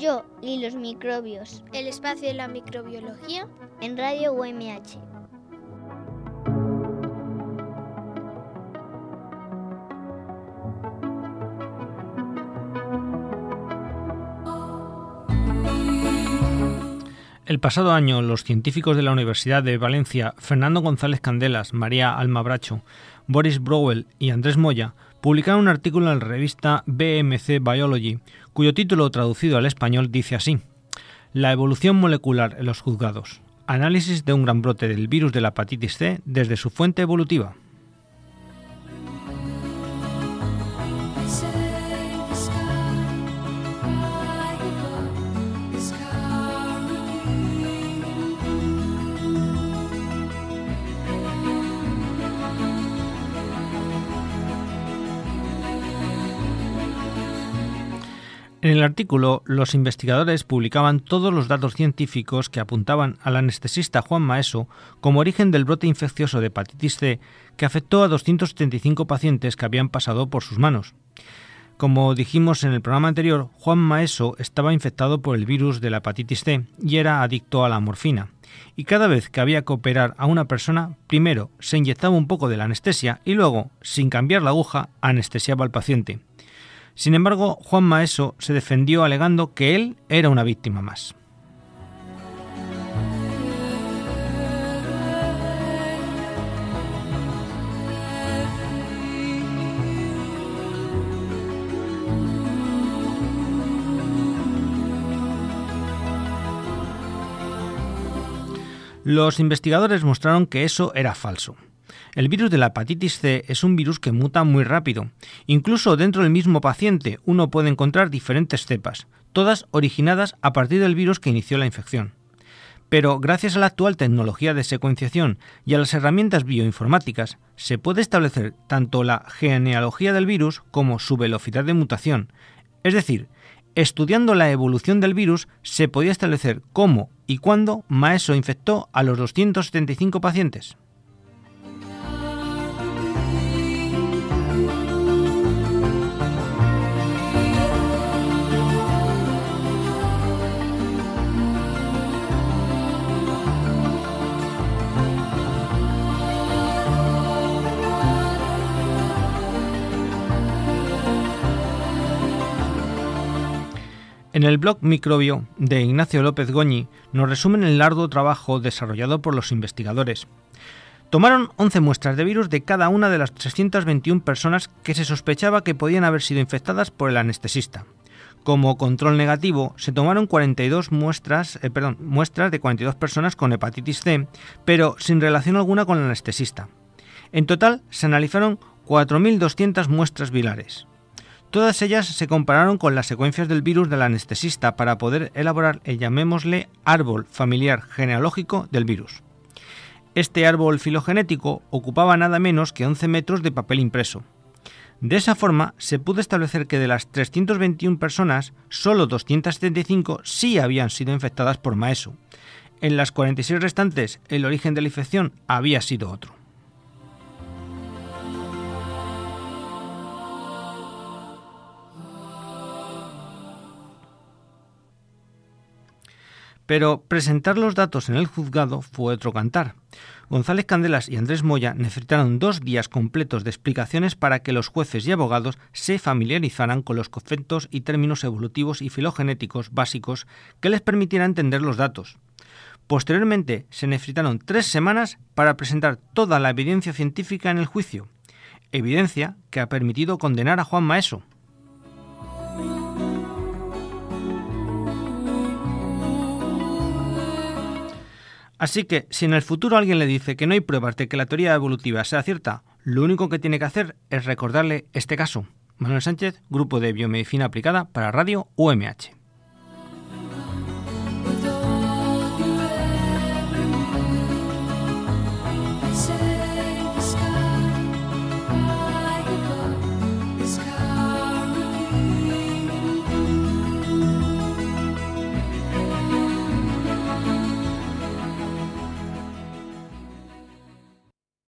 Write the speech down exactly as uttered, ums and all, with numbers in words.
Yo y los microbios. El espacio de la microbiología en Radio U M H. El pasado año, los científicos de la Universidad de Valencia, Fernando González Candelas, María Alma Bracho, Boris Breuel y Andrés Moya, publicaron un artículo en la revista B M C Biology, cuyo título traducido al español dice así: La evolución molecular en los juzgados. Análisis de un gran brote del virus de la hepatitis C desde su fuente evolutiva. En el artículo, los investigadores publicaban todos los datos científicos que apuntaban al anestesista Juan Maeso como origen del brote infeccioso de hepatitis C que afectó a doscientos setenta y cinco pacientes que habían pasado por sus manos. Como dijimos en el programa anterior, Juan Maeso estaba infectado por el virus de la hepatitis C y era adicto a la morfina. Y cada vez que había que operar a una persona, primero se inyectaba un poco de la anestesia y luego, sin cambiar la aguja, anestesiaba al paciente. Sin embargo, Juan Maeso se defendió alegando que él era una víctima más. Los investigadores mostraron que eso era falso. El virus de la hepatitis C es un virus que muta muy rápido. Incluso dentro del mismo paciente uno puede encontrar diferentes cepas, todas originadas a partir del virus que inició la infección. Pero gracias a la actual tecnología de secuenciación y a las herramientas bioinformáticas, se puede establecer tanto la genealogía del virus como su velocidad de mutación. Es decir, estudiando la evolución del virus, se podía establecer cómo y cuándo Maeso infectó a los doscientos setenta y cinco pacientes. En el blog Microbio de Ignacio López Goñi nos resumen el arduo trabajo desarrollado por los investigadores. Tomaron once muestras de virus de cada una de las trescientas veintiuna personas que se sospechaba que podían haber sido infectadas por el anestesista. Como control negativo, se tomaron cuarenta y dos muestras, eh, perdón, muestras de cuarenta y dos personas con hepatitis C, pero sin relación alguna con el anestesista. En total, se analizaron cuatro mil doscientas muestras vilares. Todas ellas se compararon con las secuencias del virus del anestesista para poder elaborar el, llamémosle, árbol familiar genealógico del virus. Este árbol filogenético ocupaba nada menos que once metros de papel impreso. De esa forma, se pudo establecer que de las trescientas veintiuna personas, solo doscientas setenta y cinco sí habían sido infectadas por Maeso. En las cuarenta y seis restantes, el origen de la infección había sido otro. Pero presentar los datos en el juzgado fue otro cantar. González Candelas y Andrés Moya necesitaron dos días completos de explicaciones para que los jueces y abogados se familiarizaran con los conceptos y términos evolutivos y filogenéticos básicos que les permitieran entender los datos. Posteriormente, se necesitaron tres semanas para presentar toda la evidencia científica en el juicio, evidencia que ha permitido condenar a Juan Maeso. Así que, si en el futuro alguien le dice que no hay pruebas de que la teoría evolutiva sea cierta, lo único que tiene que hacer es recordarle este caso. Manuel Sánchez, Grupo de Biomedicina Aplicada para Radio U M H.